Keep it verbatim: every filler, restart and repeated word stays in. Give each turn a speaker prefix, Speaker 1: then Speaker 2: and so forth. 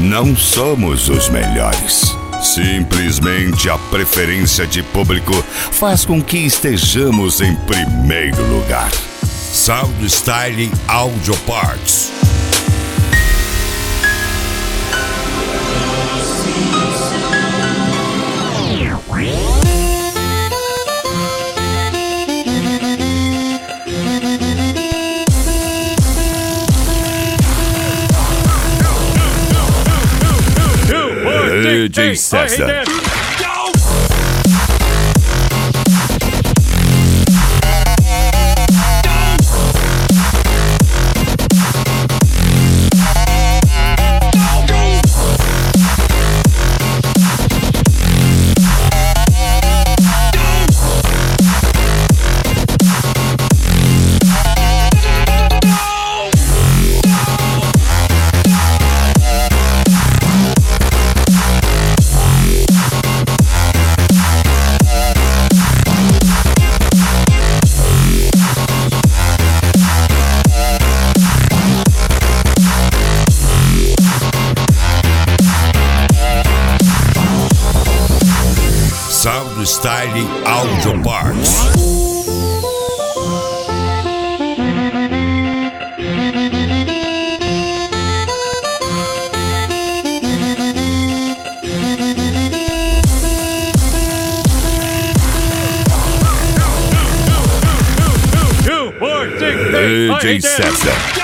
Speaker 1: Não somos os melhores. Simplesmente a preferência de público faz com que estejamos em primeiro lugar. Sound Style Audio Parts. D J César. Sound Style Audio Parts. D J César.